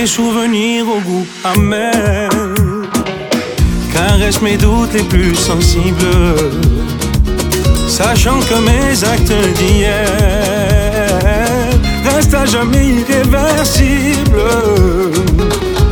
Tes souvenirs au goût amer caressent mes doutes les plus sensibles, sachant que mes actes d'hier restent à jamais irréversibles.